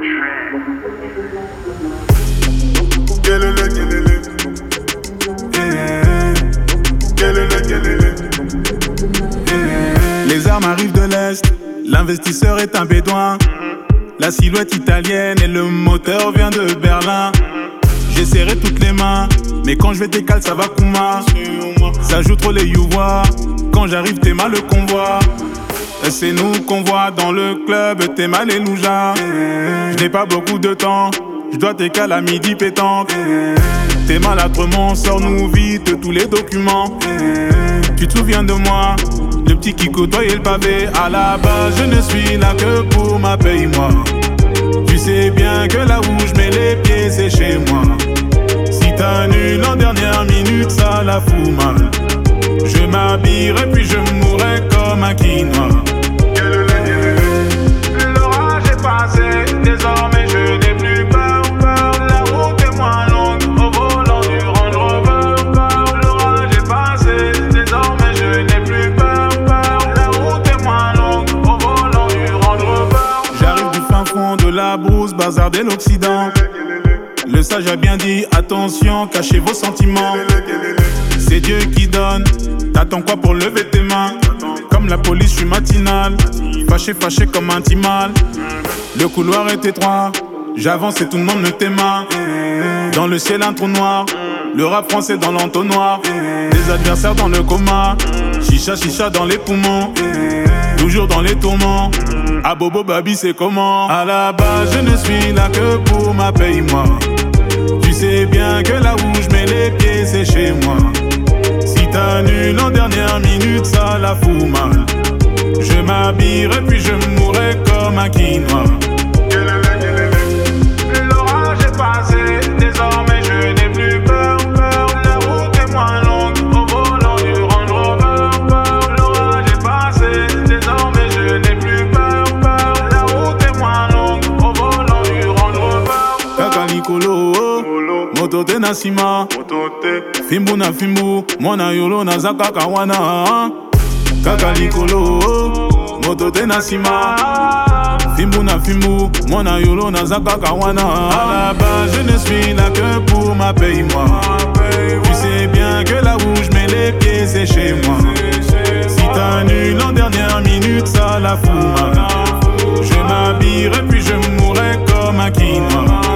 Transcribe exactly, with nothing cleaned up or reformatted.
Kelele, kelele. Eh, kelele, kelele. Eh. Les armes arrivent de l'Est, l'investisseur est un bédouin. La silhouette italienne et le moteur vient de Berlin. J'ai serré toutes les mains, mais quand je vais décaler ça va Kouma. Ça joue trop les youvois, quand j'arrive t'es mal le convoi. C'est nous qu'on voit dans le club, t'es mal et louja. Je n'ai pas beaucoup de temps, je dois t'écaler à midi pétante. T'es maladrement, sors-nous vite tous les documents. Tu te souviens de moi, le petit qui côtoyait le pavé. À la base je ne suis là que pour ma paye-moi. Tu sais bien que là où je mets les pieds c'est chez moi. Si t'annules en dernière minute ça la fout mal. Je m'habillerai puis je mourrai comme un quinoa. L'orage est passé, désormais je n'ai plus peur, peur. La route est moins longue au volant du Range Rover. L'orage est passé, désormais je n'ai plus peur, peur. La route est moins longue au volant du Range Rover. J'arrive du fin fond de la brousse, bazar de l'Occident. Le sage a bien dit, attention, cachez vos sentiments. C'est Dieu qui donne, t'attends quoi pour lever tes mains? Comme la police, je suis matinal, fâché, fâché comme un timal. Le couloir est étroit, j'avance et tout le monde me t'aima. Dans le ciel un trou noir, le rap français dans l'entonnoir. Des adversaires dans le coma, chicha, chicha dans les poumons. Toujours dans les tourments, à Bobo Babi c'est comment? À la base je ne suis là que pour ma paye-moi. Tu sais bien que là où je mets les pieds c'est chez moi. Si t'annules en dernière minute ça la fout mal. Je m'habillerai puis je mourrai comme un quinoa. L'orage est passé, désormais je n'ai plus peur, peur. La route est moins longue au volant du Range Rover. L'orage est passé, désormais je n'ai plus peur, peur. La route est moins longue au volant du Range Rover. Kaka Nicolo, moto te nasima, fimbu na fimbu, mwana yolo na zaka kawana. Kaka Nicolo, moto te nasima, fimbu na fimbu, mwana yolo na zaka kawana. À la base je ne suis là que pour ma paye-moi. Tu sais bien que là où je mets les pieds c'est chez moi. Si t'annules en dernière minute ça la fout mal. Je m'habillerai puis je mourrai comme un quinoa.